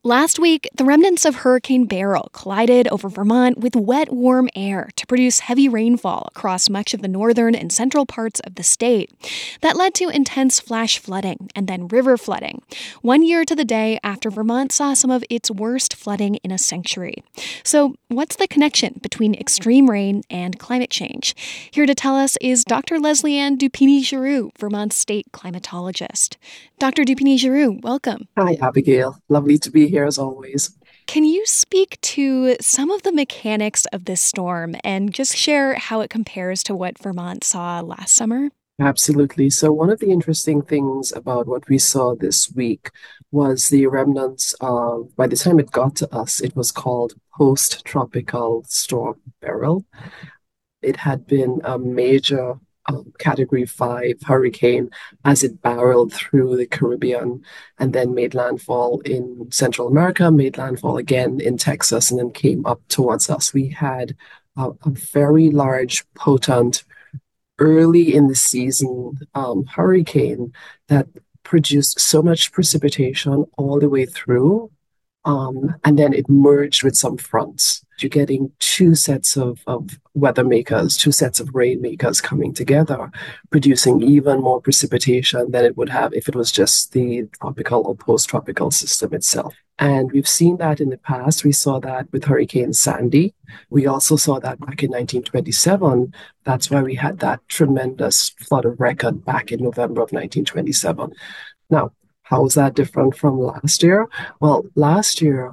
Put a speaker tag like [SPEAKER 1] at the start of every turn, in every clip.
[SPEAKER 1] Last week, the remnants of Hurricane Beryl collided over Vermont with wet, warm air to produce heavy rainfall across much of the northern and central parts of the state. That led to intense flash flooding and then river flooding, 1 year to the day after Vermont saw some of its worst flooding in a century. So, what's the connection between extreme rain and climate change? Here to tell us is Dr. Lesley-Ann Dupigny-Giroux, Vermont's state climatologist. Dr. Dupigny-Giroux, welcome.
[SPEAKER 2] Hi, Abigail. Lovely to be here as always.
[SPEAKER 1] Can you speak to some of the mechanics of this storm and just share how it compares to what Vermont saw last summer?
[SPEAKER 2] Absolutely. So, one of the interesting things about what we saw this week was the remnants of, by the time it got to us, it was called post-tropical storm Beryl. It had been a major Category 5 hurricane as it barreled through the Caribbean and then made landfall in Central America, made landfall again in Texas, and then came up towards us. We had a very large, potent, early in the season hurricane that produced so much precipitation all the way through. And then it merged with some fronts. You're getting two sets of weather makers, two sets of rain makers coming together, producing even more precipitation than it would have if it was just the tropical or post-tropical system itself. And we've seen that in the past. We saw that with Hurricane Sandy. We also saw that back in 1927. That's why we had that tremendous flood of record back in November of 1927. Now, how is that different from last year? Well, last year,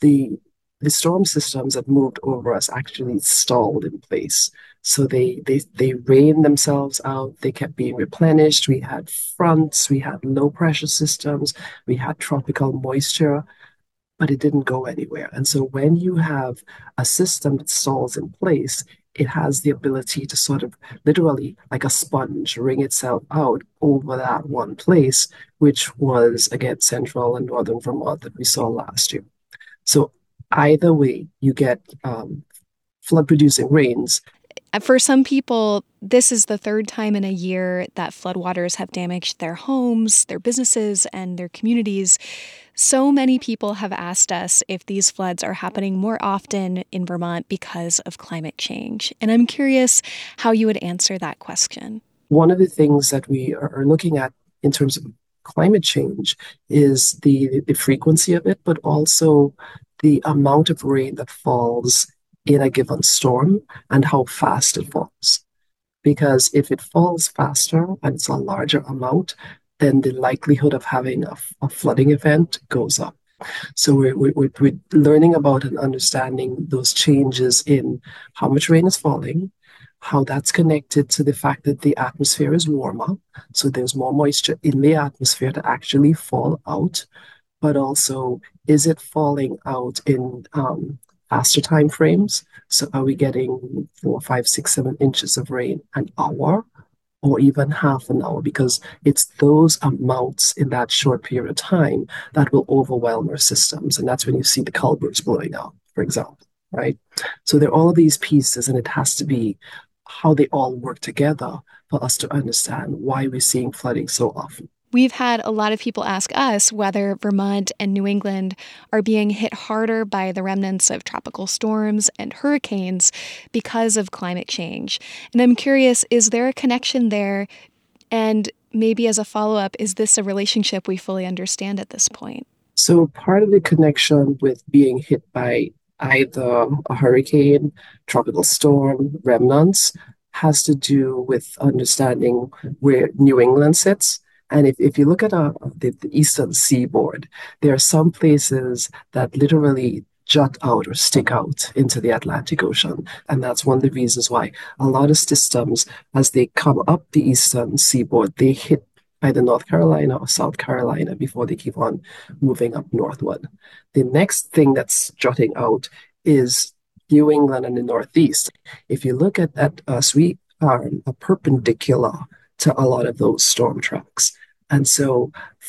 [SPEAKER 2] the storm systems that moved over us actually stalled in place. So they rained themselves out. They kept being replenished. We had fronts, we had low pressure systems, we had tropical moisture, but it didn't go anywhere. And so when you have a system that stalls in place, it has the ability to sort of literally, like a sponge, wring itself out over that one place, which was, again, central and northern Vermont that we saw last year. So either way, you get flood-producing rains.
[SPEAKER 1] For some people, this is the third time in a year that floodwaters have damaged their homes, their businesses, and their communities. So many people have asked us if these floods are happening more often in Vermont because of climate change. And I'm curious how you would answer that question.
[SPEAKER 2] One of the things that we are looking at in terms of climate change is the frequency of it, but also the amount of rain that falls in a given storm and how fast it falls. Because if it falls faster and it's a larger amount, then the likelihood of having a flooding event goes up. So we're learning about and understanding those changes in how much rain is falling, how that's connected to the fact that the atmosphere is warmer. So there's more moisture in the atmosphere to actually fall out. But also, is it falling out in faster time frames? So are we getting 4, 5, 6, 7 inches of rain an hour or even half an hour? Because it's those amounts in that short period of time that will overwhelm our systems. And that's when you see the culverts blowing out, for example, right? So there are all of these pieces, and it has to be how they all work together for us to understand why we're seeing flooding so often.
[SPEAKER 1] We've had a lot of people ask us whether Vermont and New England are being hit harder by the remnants of tropical storms and hurricanes because of climate change. And I'm curious, is there a connection there? And maybe as a follow-up, is this a relationship we fully understand at this point?
[SPEAKER 2] So part of the connection with being hit by either a hurricane, tropical storm, remnants, has to do with understanding where New England sits. And if you look at the eastern seaboard, there are some places that literally jut out or stick out into the Atlantic Ocean. And that's one of the reasons why a lot of systems, as they come up the eastern seaboard, they hit either North Carolina or South Carolina before they keep on moving up northward. The next thing that's jutting out is New England and the Northeast. If you look at us, we are perpendicular to a lot of those storm tracks. And so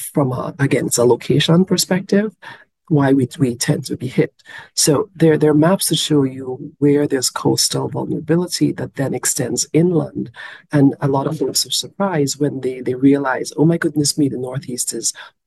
[SPEAKER 2] again, it's a location perspective, why we tend to be hit. So there are maps that show you where there's coastal vulnerability that then extends inland. And a lot of folks are surprised when they realize, oh my goodness me, the Northeast is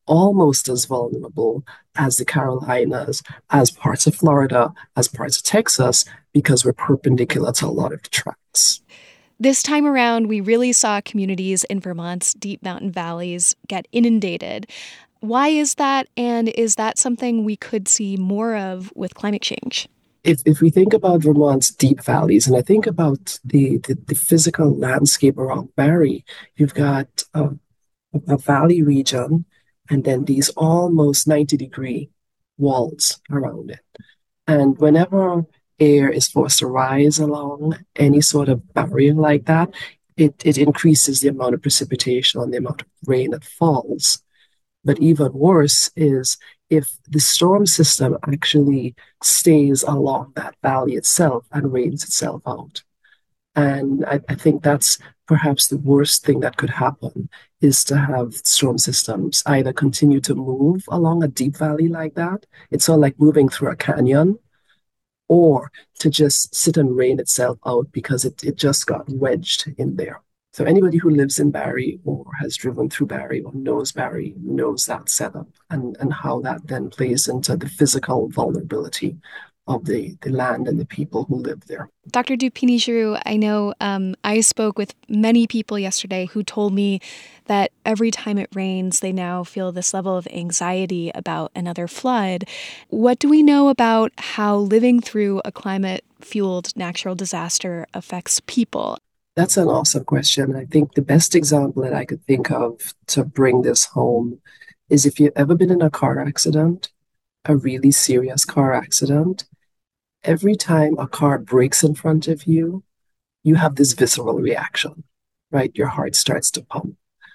[SPEAKER 2] almost as vulnerable as the Carolinas, as parts of Florida, as parts of Texas, because we're perpendicular to a lot of the tracks.
[SPEAKER 1] This time around, we really saw communities in Vermont's deep mountain valleys get inundated. Why is that? And is that something we could see more of with climate change?
[SPEAKER 2] If we think about Vermont's deep valleys, and I think about the physical landscape around Barrie, you've got a valley region and then these almost 90-degree walls around it. And whenever air is forced to rise along any sort of barrier like that, it increases the amount of precipitation and the amount of rain that falls. But even worse is if the storm system actually stays along that valley itself and rains itself out. And I think that's perhaps the worst thing that could happen is to have storm systems either continue to move along a deep valley like that. It's sort of like moving through a canyon, or to just sit and rain itself out because it just got wedged in there. So anybody who lives in Barrie or has driven through Barrie or knows Barrie knows that setup and how that then plays into the physical vulnerability of the land and the people who live there.
[SPEAKER 1] Dr. Dupini-Giroux, I know I spoke with many people yesterday who told me that every time it rains, they now feel this level of anxiety about another flood. What do we know about how living through a climate-fueled natural disaster affects people?
[SPEAKER 2] That's an awesome question. I think the best example that I could think of to bring this home is if you've ever been in a car accident, a really serious car accident, every time a car brakes in front of you, you have this visceral reaction, right? Your heart starts to pump.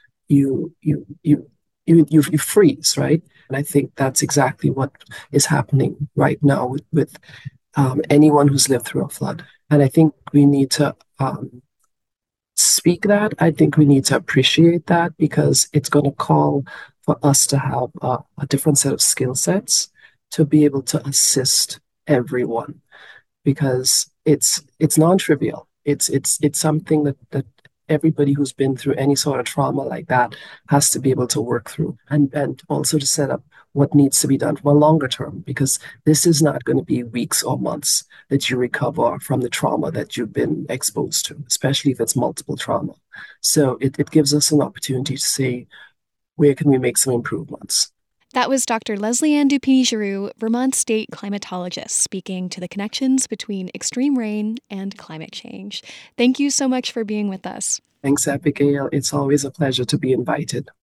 [SPEAKER 2] You freeze, right? And I think that's exactly what is happening right now with anyone who's lived through a flood. And I think we need to speak that. I think we need to appreciate that because it's going to call for us to have a different set of skill sets to be able to assist everyone because it's non-trivial. It's something that everybody who's been through any sort of trauma like that has to be able to work through and also to set up what needs to be done from a longer term because this is not going to be weeks or months that you recover from the trauma that you've been exposed to, especially if it's multiple trauma. So it gives us an opportunity to say, where can we make some improvements?
[SPEAKER 1] That was Dr. Lesley-Ann Dupini-Giroux, Vermont state climatologist, speaking to the connections between extreme rain and climate change. Thank you so much for being with us.
[SPEAKER 2] Thanks, Abigail. It's always a pleasure to be invited.